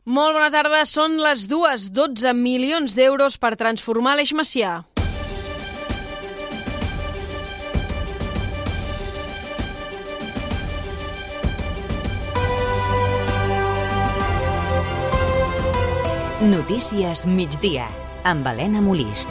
Molt bona tarda, són les 2, 12 milions d'euros per transformar l'Eix Macià. Notícies migdia, amb Helena Molist.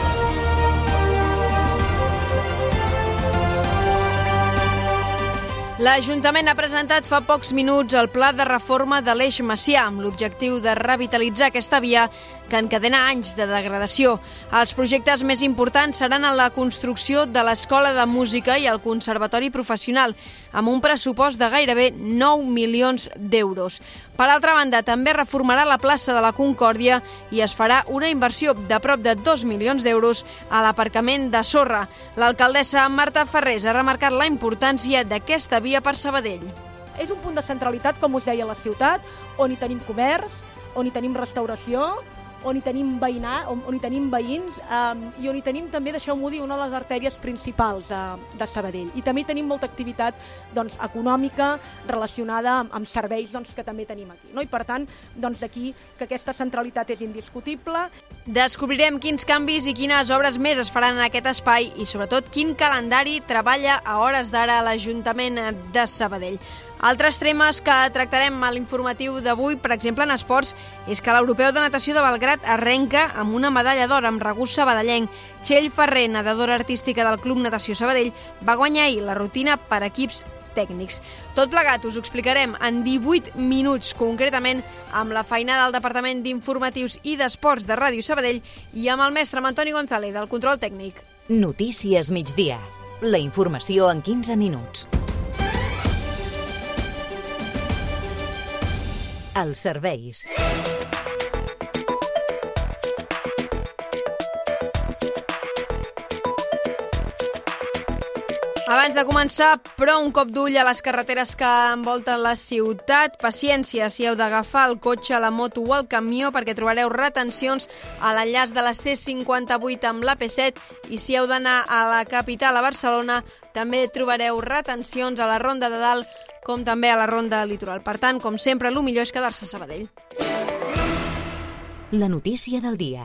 L'Ajuntament ha presentat fa pocs minuts el pla de reforma de l'Eix Macià amb l'objectiu de revitalitzar aquesta via que encadena anys de degradació. Els projectes més importants seran en la construcció de l'Escola de Música i el Conservatori Professional, amb un pressupost de gairebé 9 milions d'euros. Per altra banda, també reformarà la plaça de la Concòrdia i es farà una inversió de prop de 2 milions d'euros a l'aparcament de sorra. L'alcaldessa Marta Farrés ha remarcat la importància d'aquesta via per Sabadell. És un punt de centralitat, com us deia, a la ciutat, on hi tenim comerç, on hi tenim restauració, on hi tenim on hi tenim veïns i on hi tenim també, deixeu-m'ho dir, una de les artèries principals de Sabadell. I també tenim molta activitat econòmica relacionada amb serveis que també tenim aquí. I per tant, d'aquí que aquesta centralitat és indiscutible. Descobrirem quins canvis i quines obres més es faran en aquest espai i, sobretot, quin calendari treballa a hores d'ara l'Ajuntament de Sabadell. Altres temes que tractarem a l'informatiu d'avui, per exemple en esports, és que l'Europeu de Natació de Belgrad arrenca amb una medalla d'or amb regust sabadellenc. Txell Ferrer, nedadora artística del Club Natació Sabadell, va guanyar ahir la rutina per equips tècnics. Tot plegat us ho explicarem en 18 minuts, concretament amb la feinada del Departament d'Informatius i d'Esports de Ràdio Sabadell i amb el mestre Antoni González, del control tècnic. Notícies migdia. La informació en 15 minuts. Els serveis. Abans de començar, però, un cop d'ull a les carreteres que envolten la ciutat. Paciència si heu d'agafar el cotxe, la moto o el camió, perquè trobareu retencions a l'enllaç de la C58 amb l'AP7 i si heu d'anar a la capital, a Barcelona, també trobareu retencions a la Ronda de Dalt com també a la Ronda Litoral. Per tant, com sempre, el millor és quedar-se a Sabadell. La notícia del dia.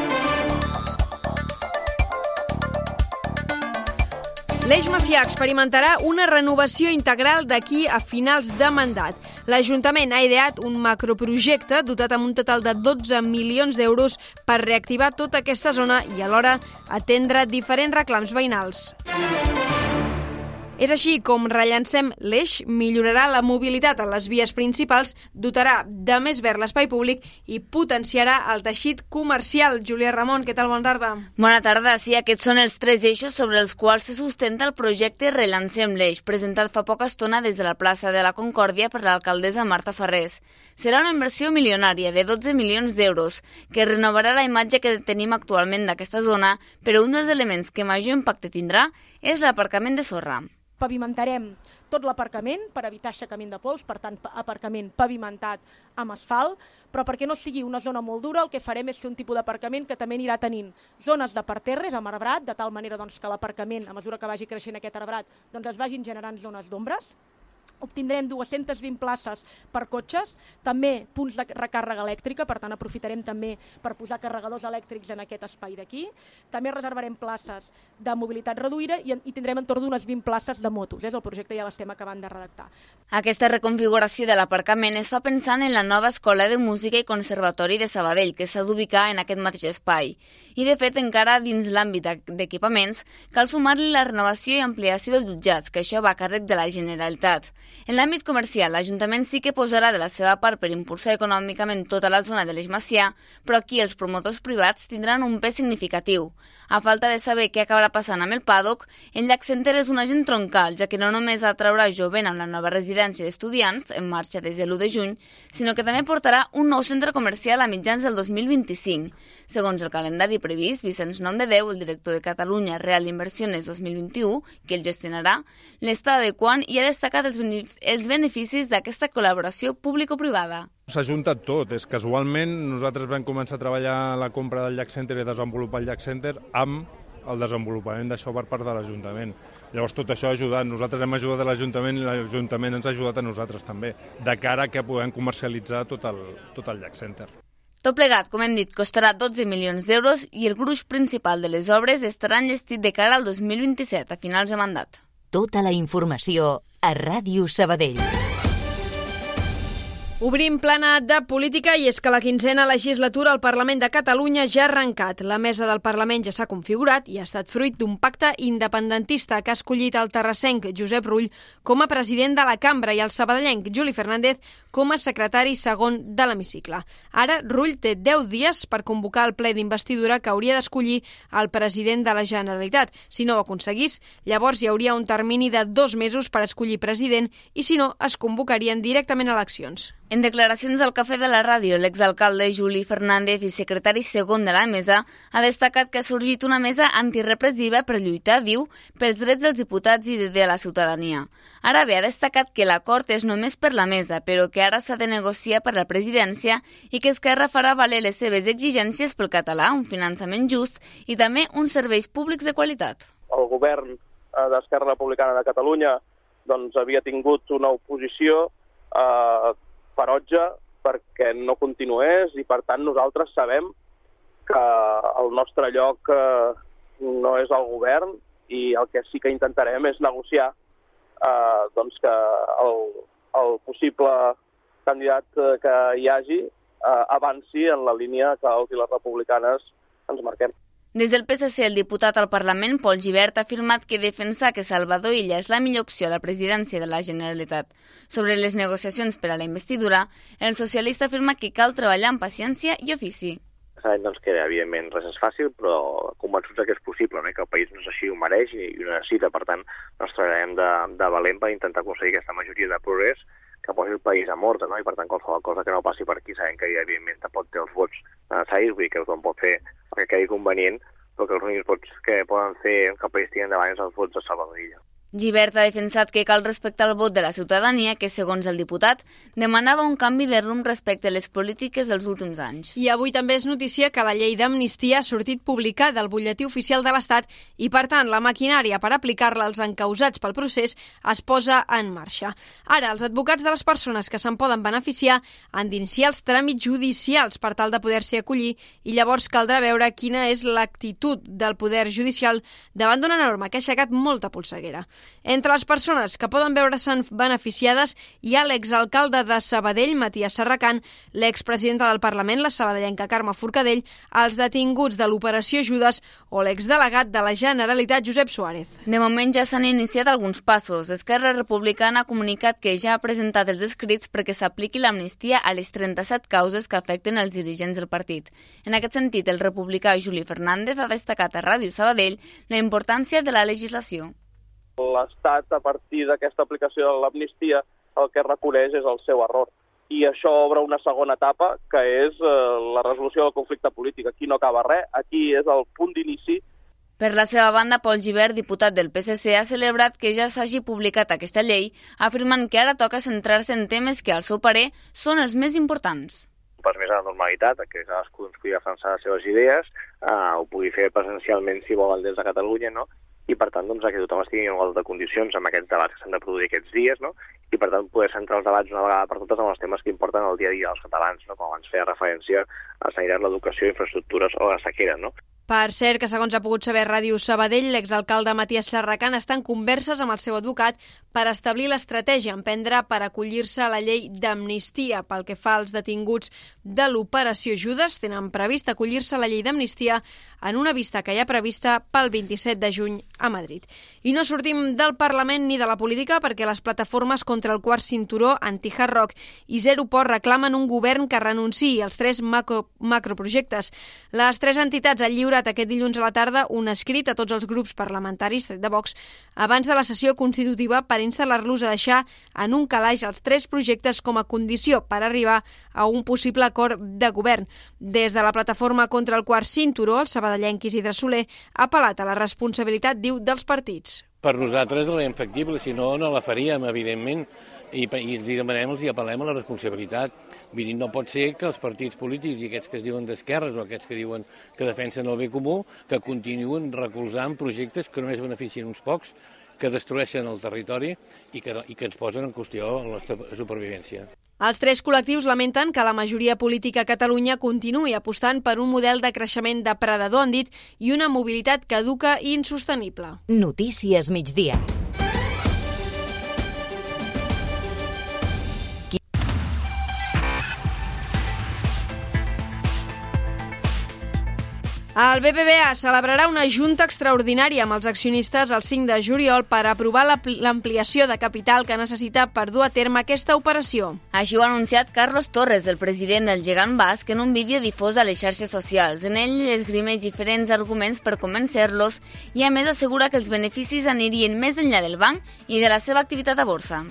L'Eix Macià experimentarà una renovació integral d'aquí a finals de mandat. L'Ajuntament ha ideat un macroprojecte dotat amb un total de 12 milions d'euros per reactivar tota aquesta zona i alhora atendre diferents reclams veïnals. És així com relancem l'Eix, millorarà la mobilitat en les vies principals, dotarà de més verd l'espai públic i potenciarà el teixit comercial. Júlia Ramon, què tal? Bona tarda. Bona tarda. Sí, aquests són els 3 eixos sobre els quals se sustenta el projecte Relancem l'Eix, presentat fa poca estona des de la plaça de la Concòrdia per l'alcaldessa Marta Farrés. Serà una inversió milionària de 12 milions d'euros, que renovarà la imatge que tenim actualment d'aquesta zona, però un dels elements que major impacte tindrà és l'aparcament de sorra. Pavimentarem tot l'aparcament per evitar aixecament de pols, per tant, aparcament pavimentat amb asfalt, però perquè no sigui una zona molt dura, el que farem és fer un tipus d'aparcament que també anirà tenint zones de parterres amb arbrat, de tal manera que l'aparcament, a mesura que vagi creixent aquest arbrat, es vagin generant zones d'ombres. Obtindrem 220 places per cotxes, també punts de recàrrega elèctrica, per tant aprofitarem també per posar carregadors elèctrics en aquest espai d'aquí. També reservarem places de mobilitat reduïda i tindrem entorn d'unes 20 places de motos. El projecte ja l'estem acabant de redactar. Aquesta reconfiguració de l'aparcament es fa pensant en la nova Escola de Música i Conservatori de Sabadell, que s'ha d'ubicar en aquest mateix espai. I, de fet, encara dins l'àmbit d'equipaments, cal sumar-li la renovació i ampliació dels jutjats, que això va a càrrec de la Generalitat. En l'àmbit comercial, l'Ajuntament sí que posarà de la seva part per impulsar econòmicament tota la zona de l'Eix Macià, però aquí els promotors privats tindran un pes significatiu. A falta de saber què acabarà passant amb el paddock, el Llac Center és un agent troncal, ja que no només atraurà jovent amb la nova residència d'estudiants, en marxa des de l'1 de juny, sinó que també portarà un nou centre comercial a mitjans del 2025. Segons el calendari previst, Vicenç Nomdedeu, el director de Catalunya Real Inversiones 2021, que el gestionarà, l'està adequant i ha destacat els beneficis d'aquesta col·laboració público-privada. S'ha juntat tot. Casualment nosaltres vam començar a treballar la compra del Llac Center i desenvolupar el Llac Center amb el desenvolupament d'això per part de l'Ajuntament. Llavors tot això ha ajudat, nosaltres hem ajudat a l'Ajuntament i l'Ajuntament ens ha ajudat a nosaltres també, de cara a que puguem comercialitzar tot el Llac Center. Tot plegat, com hem dit, costarà 12 milions d'euros i el gruix principal de les obres estarà enllestit de cara al 2027, a finals de mandat. Tota la informació a Ràdio Sabadell. Obrim plana de política i és que la 15a legislatura al Parlament de Catalunya ja ha arrencat. La mesa del Parlament ja s'ha configurat i ha estat fruit d'un pacte independentista que ha escollit el terrassenc Josep Rull com a president de la cambra i el sabadellenc Juli Fernández com a secretari segon de l'hemicicle. Ara, Rull té 10 dies per convocar el ple d'investidura que hauria d'escollir el president de la Generalitat. Si no ho aconseguís, llavors hi hauria un termini de 2 mesos per escollir president i, si no, es convocarien directament eleccions. En declaracions al Cafè de la Ràdio, l'exalcalde Juli Fernández i secretari segon de la mesa ha destacat que ha sorgit una mesa antirepressiva per lluitar, diu, pels drets dels diputats i de la ciutadania. Ara bé, ha destacat que l'acord és només per la mesa, però que ara s'ha de negociar per la presidència i que Esquerra farà valer les seves exigències pel català, un finançament just i també uns serveis públics de qualitat. El govern d'Esquerra Republicana de Catalunya havia tingut una oposició ferotge perquè no continués i, per tant, nosaltres sabem que el nostre lloc no és el govern i el que sí que intentarem és negociar que el possible candidat que hi hagi avanci en la línia que els i les republicanes ens marquem. Des del PSC, el diputat al Parlament, Pol Gibert, ha afirmat que defensar que Salvador Illa és la millor opció a la presidència de la Generalitat. Sobre les negociacions per a la investidura, el socialista afirma que cal treballar amb paciència i ofici. Sabem que, evidentment, res és fàcil, però convençuts que és possible, que el país així ho mereix i ho necessita. Per tant, treballarem de valent per intentar aconseguir aquesta majoria de progrés que posi el país a mort, i per tant qualsevol cosa que no passi per aquí sabem que evidentment tampoc té els vots necessaris, vull dir que tothom pot fer el que quedi convenient, però que els únics vots que poden fer que el país tingui endavant és els vots de Salvador Illa. Gibert ha defensat que cal respectar el vot de la ciutadania que, segons el diputat, demanava un canvi de rumb respecte a les polítiques dels últims anys. I avui també és notícia que la llei d'amnistia ha sortit publicada al butlletí oficial de l'Estat i, per tant, la maquinària per aplicar-la als encausats pel procés es posa en marxa. Ara, els advocats de les persones que se'n poden beneficiar han d'iniciar els tràmits judicials per tal de poder-s'hi acollir i llavors caldrà veure quina és l'actitud del poder judicial davant d'una norma que ha aixecat molta polseguera. Entre les persones que poden veure-se'n beneficiades hi ha l'exalcalde de Sabadell, Matías Serracant, l'expresidenta del Parlament, la sabadellenca Carme Forcadell, els detinguts de l'Operació Judes o l'exdelegat de la Generalitat, Josep Suárez. De moment ja s'han iniciat alguns passos. Esquerra Republicana ha comunicat que ja ha presentat els escrits perquè s'apliqui l'amnistia a les 37 causes que afecten els dirigents del partit. En aquest sentit, el republicà Juli Fernández ha destacat a Ràdio Sabadell la importància de la legislació. L'Estat, a partir d'aquesta aplicació de l'amnistia, el que reconeix és el seu error. I això obre una segona etapa, que és la resolució del conflicte polític. Aquí no acaba res, aquí és el punt d'inici. Per la seva banda, Pol Gibert, diputat del PSC, ha celebrat que ja s'hagi publicat aquesta llei, afirmant que ara toca centrar-se en temes que, al seu parer, són els més importants. Pas més a la normalitat, que cadascú ens pugui defensar les seves idees, ho pugui fer presencialment si vol des de Catalunya, i per tant que tothom estigui en igualtat de condicions amb aquests debats que s'han de produir aquests dies, i per tant poder centrar els debats una vegada per totes en els temes que importen el dia a dia dels catalans, com abans feia referència a la sanitat, l'educació, infraestructures o la sequera. Per cert, que segons ha pogut saber Ràdio Sabadell, l'exalcalde Matías Serracant està en converses amb el seu advocat per establir l'estratègia a emprendre per acollir-se a la llei d'amnistia. Pel que fa als detinguts de l'Operació Judes, tenen previst acollir-se a la llei d'amnistia en una vista que hi ha prevista pel 27 de juny a Madrid. I no sortim del Parlament ni de la política perquè les plataformes contra el quart cinturó, Anti-Hard Rock i Zero Port reclamen un govern que renunciï als 3 macroprojectes. Les 3 entitats han lliurat aquest dilluns a la tarda un escrit a tots els grups parlamentaris, tret de Vox, abans de la sessió constitutiva per instal·lar-los a deixar en un calaix els 3 projectes com a condició per arribar a un possible acord de govern. Des de la plataforma contra el quart cinturó, el sabadellenc Isidre Soler ha apel·lat a la responsabilitat, diu, dels partits. Per nosaltres la infactible, si no, no la faríem, evidentment, i els demanem, els apel·lem a la responsabilitat. Vull dir, no pot ser que els partits polítics i aquests que es diuen d'esquerres o aquests que diuen que defensen el bé comú, que continuen recolzant projectes que només beneficien uns pocs, que destrueixen el territori i que ens posen en qüestió la nostra supervivència. Els tres col·lectius lamenten que la majoria política a Catalunya continuï apostant per un model de creixement depredador, han dit, i una mobilitat caduca i insostenible. Notícies migdia. El BBVA celebrarà una junta extraordinària amb els accionistes el 5 de juliol per aprovar l'ampliació de capital que necessita per dur a terme aquesta operació. Així ho ha anunciat Carlos Torres, el president del gegant basc, en un vídeo difós a les xarxes socials. En ell esgrimeix diferents arguments per convencer-los i a més assegura que els beneficis anirien més enllà del banc i de la seva activitat a borsa.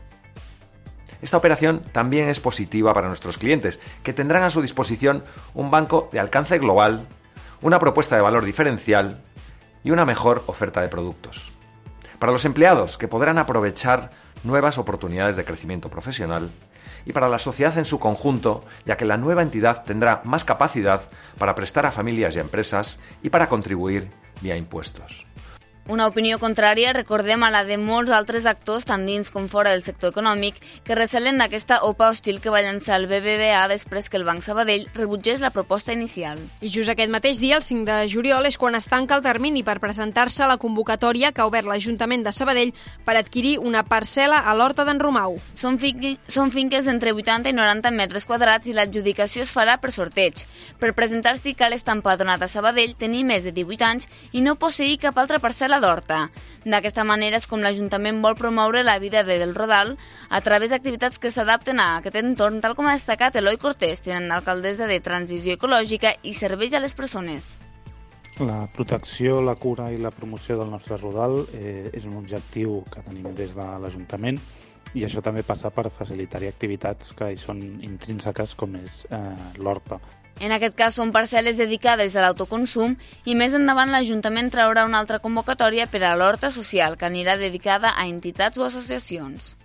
Esta operación también es positiva para nuestros clientes, que tendrán a su disposición un banco de alcance global, una propuesta de valor diferencial y una mejor oferta de productos. Para los empleados, que podrán aprovechar nuevas oportunidades de crecimiento profesional, y para la sociedad en su conjunto, ya que la nueva entidad tendrá más capacidad para prestar a familias y a empresas y para contribuir vía impuestos. Una opinió contrària, recordem, a la de molts altres actors, tant dins com fora del sector econòmic, que recelen d'aquesta OPA hostil que va llançar el BBVA després que el Banc Sabadell rebutgés la proposta inicial. I just aquest mateix dia, el 5 de juliol, és quan es tanca el termini per presentar-se a la convocatòria que ha obert l'Ajuntament de Sabadell per adquirir una parcel·la a l'Horta d'en Romau. Són finques d'entre 80 i 90 metres quadrats i l'adjudicació es farà per sorteig. Per presentar-s'hi cal estar empadronat a Sabadell, tenir més de 18 anys i no posseir cap altra parcel·la d'Horta. D'aquesta manera és com l'Ajuntament vol promoure la vida del Rodal a través d'activitats que s'adapten a aquest entorn, tal com ha destacat Eloi Cortés, tinent d'alcaldessa de Transició Ecològica i Serveis a les Persones. La protecció, la cura i la promoció del nostre Rodal és un objectiu que tenim des de l'Ajuntament i això també passa per facilitar-hi activitats que hi són intrínseques com és l'horta. En aquest cas són parcel·les dedicades a l'autoconsum i més endavant l'Ajuntament traurà una altra convocatòria per a l'horta social que anirà dedicada a entitats o associacions.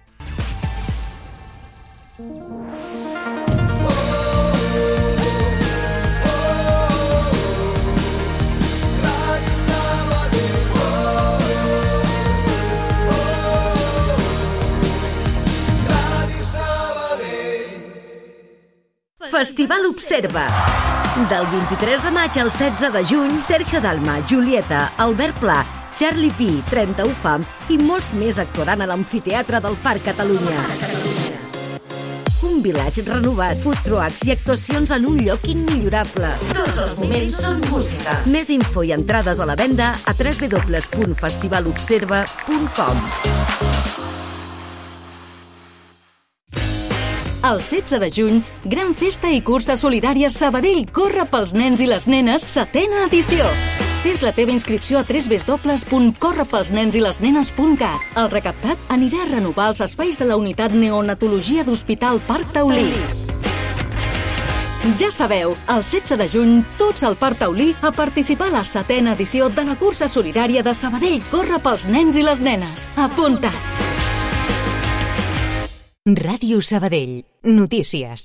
Festival Observa. Del 23 de maig al 16 de juny, Sergio Dalma, Julieta, Albert Pla, Charlie Pi, 31 Fam i molts més actuaran a l'Amfiteatre del Parc Catalunya. Un vilatge renovat, food trucks i actuacions en un lloc immillorable. Tots els moments són música. Més info i entrades a la venda a www.festivalobserva.com. El 16 de juny, gran festa i cursa solidària Sabadell corre pels nens i les nenes, 7ª edició. Fes la teva inscripció a www.correpelsnensilesnenes.cat. El recaptat anirà a renovar els espais de la unitat neonatologia d'Hospital Parc Taulí. Ja sabeu, el 16 de juny, tots al Parc Taulí a participar a la 7ª edició de la cursa solidària de Sabadell corre pels nens i les nenes. Apunta't! Ràdio Sabadell. Notícies.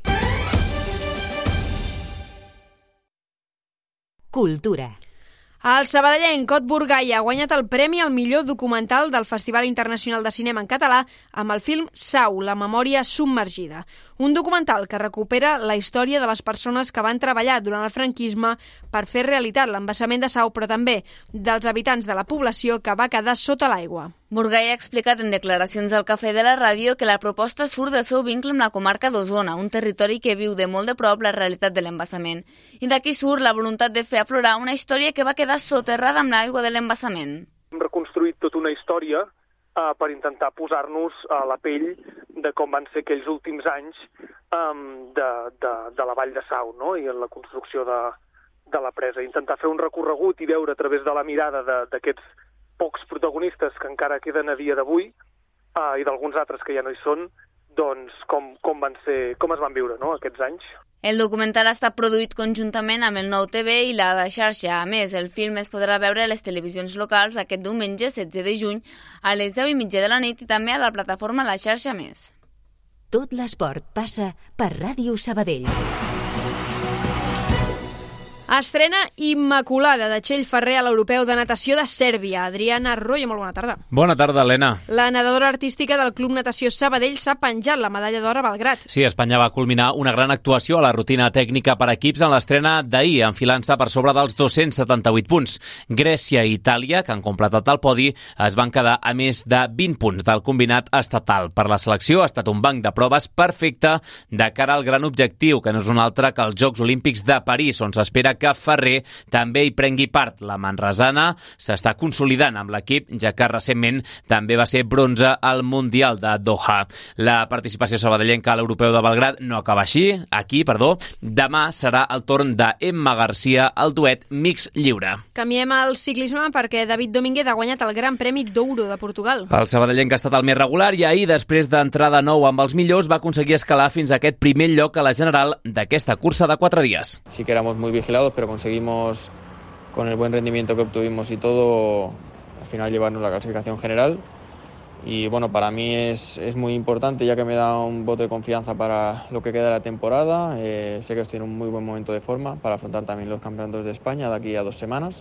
Cultura. El sabadellenc Ot Burgai ha guanyat el premi al millor documental del Festival Internacional de Cinema en Català amb el film Sau, la memòria submergida. Un documental que recupera la història de les persones que van treballar durant el franquisme per fer realitat l'embassament de Sau, però també dels habitants de la població que va quedar sota l'aigua. Burgai ha explicat en declaracions al Cafè de la Ràdio que la proposta surt del seu vincle amb la comarca d'Osona, un territori que viu de molt de prop la realitat de l'embassament. I d'aquí surt la voluntat de fer aflorar una història que va quedar soterrada amb l'aigua de l'embassament. Hem reconstruït tota una història per intentar posar-nos a la pell de com van ser aquells últims anys de la vall de Sau, no? I en la construcció de la presa. Intentar fer un recorregut i veure a través de la mirada d'aquests pocs protagonistes que encara queden a dia d'avui i d'alguns altres que ja no hi són, doncs com es van viure, no?, aquests anys. El documental ha estat produït conjuntament amb el Nou TV i la xarxa. A més, el film es podrà veure a les televisions locals aquest diumenge 16 de juny a les 10:30 de la nit i també a la plataforma La Xarxa Més. Tot l'esport passa per Ràdio Sabadell. Estrena immaculada de Txell Ferrer a l'Europeu de Natació de Sèrbia. Adriana Arroyo, molt bona tarda. Bona tarda, Helena. La nedadora artística del Club Natació Sabadell s'ha penjat la medalla d'or a Belgrat. Sí, Espanya va culminar una gran actuació a la rutina tècnica per equips en l'estrena d'ahir, enfilant-se per sobre dels 278 punts. Grècia i Itàlia, que han completat el podi, es van quedar a més de 20 punts del combinat estatal. Per la selecció ha estat un banc de proves perfecte de cara al gran objectiu, que no és un altre que els Jocs Olímpics de París, on s'espera que Ferrer també hi prengui part. La manresana s'està consolidant amb l'equip, ja que recentment també va ser bronze al Mundial de Doha. La participació sabadellenca a l'Europeu de Belgrat no acaba aquí. Demà serà el torn d'Emma Garcia al duet mix lliure. Canviem al ciclisme perquè David Domínguez ha guanyat el Gran Premi d'Ouro de Portugal. El sabadellenc ha estat el més regular i ahir, després d'entrar de nou amb els millors, va aconseguir escalar fins a aquest primer lloc a la general d'aquesta cursa de 4 dies. Sí que éramos muy vigilados, pero conseguimos, con el buen rendimiento que obtuvimos y todo, al final llevarnos la clasificación general. Y bueno, para mí es muy importante, ya que me da un voto de confianza para lo que queda de la temporada. Sé que estoy en un muy buen momento de forma para afrontar también los campeonatos de España de aquí a 2 semanas.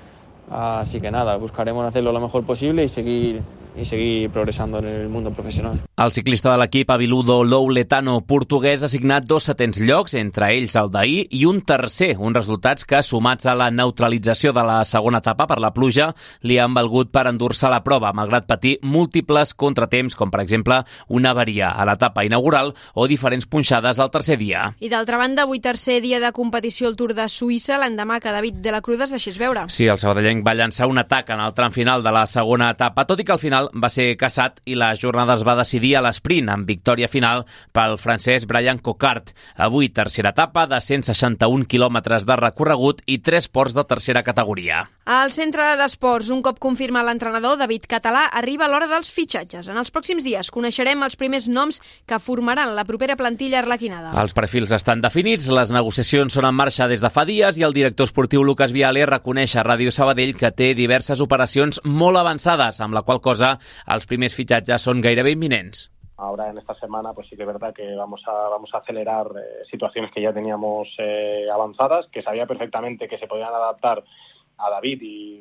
Así que nada, buscaremos hacerlo lo mejor posible y seguir progressando en el mundo professional. El ciclista de l'equip Aviludo Louletano portuguès ha signat 2 setents llocs, entre ells el d'ahir, i un tercer, uns resultats que, sumats a la neutralització de la segona etapa per la pluja, li han valgut per endur-se la prova, malgrat patir múltiples contratemps, com per exemple una avaria a l'etapa inaugural o diferents punxades al tercer dia. I d'altra banda, avui tercer dia de competició al Tour de Suïssa, l'endemà que David de la Cruz es deixés veure. Sí, el sabadellenc va llançar un atac en el tram final de la segona etapa, tot i que al final va ser caçat i la jornada es va decidir a l'esprint, amb victòria final pel francès Brian Coquart. Avui, tercera etapa de 161 quilòmetres de recorregut i 3 ports de tercera categoria. Al centre d'esports, un cop confirma l'entrenador David Català, arriba l'hora dels fitxatges. En els pròxims dies coneixerem els primers noms que formaran la propera plantilla arlequinada. Els perfils estan definits, les negociacions són en marxa des de fa dies i el director esportiu Lucas Viale reconeix a Ràdio Sabadell que té diverses operacions molt avançades, amb la qual cosa els primers fitxatges són gairebé imminents. Ahora en esta semana pues sí que es verdad que vamos a acelerar situaciones que ya teníamos avanzadas, que sabía perfectamente que se podían adaptar a David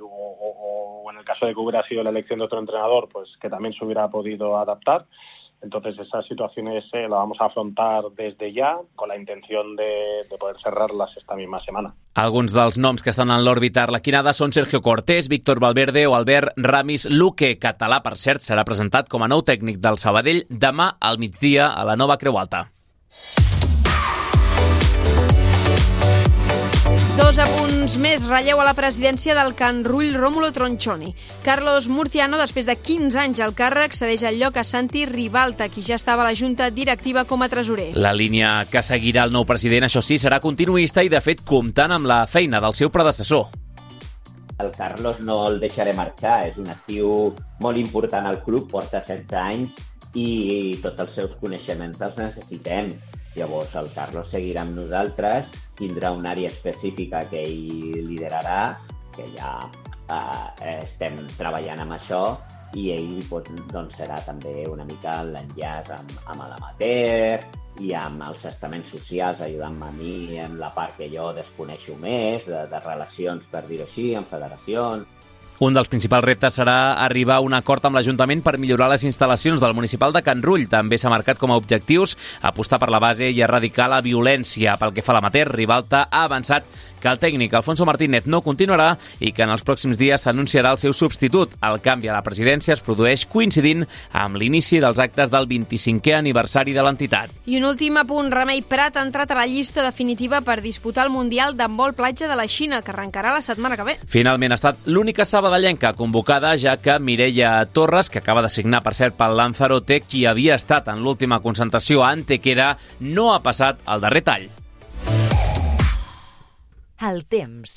o en el caso de que hubiera sido la elección de otro entrenador, pues que también se hubiera podido adaptar. Entonces esas situaciones las vamos a afrontar desde ya con la intención de poder cerrarlas esta misma semana. Alguns dels noms que estan en l'òrbita arlequinada són Sergio Cortés, Víctor Valverde o Albert Ramis Luque. Català, per cert, serà presentat com a nou tècnic del Sabadell demà al migdia a la nova Creu Alta. 2 apunts més. Relleu a la presidència del Can Rull Rómulo Tronchoni. Carlos Murciano, després de 15 anys al càrrec, cedeix el lloc a Santi Ribalta, qui ja estava a la junta directiva com a tresorer. La línia que seguirà el nou president, això sí, serà continuista i, de fet, comptant amb la feina del seu predecessor. El Carlos no el deixaré marxar, és un actiu molt important al club, porta 16 anys i tots els seus coneixements els necessitem. Llavors el Carlos seguirà amb nosaltres, tindrà una àrea específica que ell liderarà, que ja estem treballant amb això, i ell doncs, serà també una mica l'enllaç amb l'amateur i amb els estaments socials, ajudant-me a mi en la part que jo desconeixo més, de relacions, per dir-ho així, amb federacions. Un dels principals reptes serà arribar a un acord amb l'Ajuntament per millorar les instal·lacions del municipal de Can Rull. També s'ha marcat com a objectius apostar per la base i erradicar la violència. Pel que fa a l'amateur, Ribalta ha avançat que el tècnic Alfonso Martínez no continuarà i que en els pròxims dies s'anunciarà el seu substitut. El canvi a la presidència es produeix coincidint amb l'inici dels actes del 25è aniversari de l'entitat. I un últim apunt, Remei Prat ha entrat a la llista definitiva per disputar el Mundial d'handbol platja de la Xina, que arrencarà la setmana que ve. Finalment ha estat l'única sabadellenca convocada, ja que Mireia Torres, que acaba de signar per cert pel Lanzarote, qui havia estat en l'última concentració a Antequera, no ha passat al darrer tall. El temps.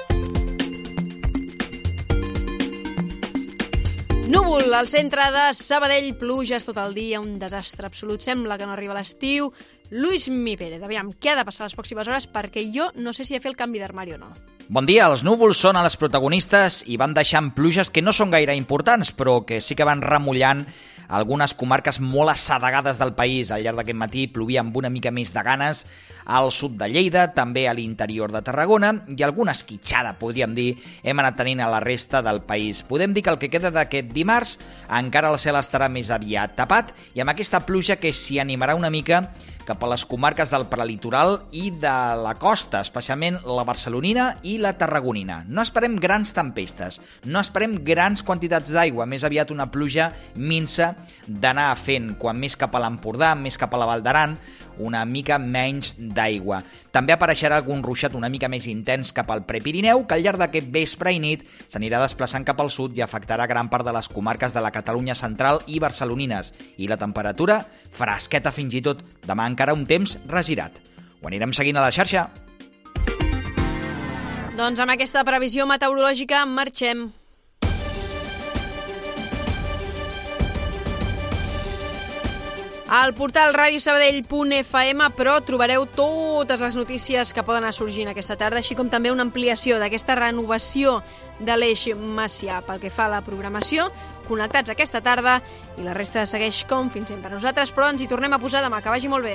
Núvol al centre de Sabadell, pluges tot el dia, un desastre absolut. Sembla que no arriba l'estiu. Luis Mi Pérez, aviam, què ha de passar les pròximes hores? Perquè jo no sé si he de fer el canvi d'armari o no. Bon dia, els núvols són els protagonistes i van deixant pluges que no són gaire importants, però que sí que van remullant algunes comarques molt assedegades del país. Al llarg d'aquest matí plovia amb una mica més de ganes al sud de Lleida, també a l'interior de Tarragona, i alguna esquitxada, podríem dir, hem anat tenint a la resta del país. Podem dir que el que queda d'aquest dimarts encara el cel estarà més aviat tapat i amb aquesta pluja que s'hi animarà una mica cap a les comarques del prelitoral i de la costa, especialment la barcelonina i la tarragonina. No esperem grans tempestes, no esperem grans quantitats d'aigua, més aviat una pluja minsa d'anar fent, quan més cap a l'Empordà, més cap a la Val d'Aran, una mica menys d'aigua. També apareixerà algun ruixat una mica més intens cap al Prepirineu, que al llarg d'aquest vespre i nit s'anirà desplaçant cap al sud i afectarà gran part de les comarques de la Catalunya central i barcelonines. I la temperatura fresqueta fins i tot. Demà encara un temps regirat. Ho anirem seguint a la xarxa. Doncs amb aquesta previsió meteorològica marxem. Al portal radiosabadell.fm, però trobareu totes les notícies que poden anar sorgint aquesta tarda, així com també una ampliació d'aquesta renovació de l'eix Macià. Pel que fa a la programació, connectats aquesta tarda i la resta segueix com fins sempre. Nosaltres, però, ens hi tornem a posar demà. Que vagi molt bé.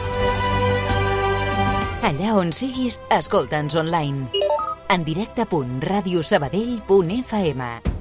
Allà on siguis, escolta'ns online. En directe.radiosabadell.fm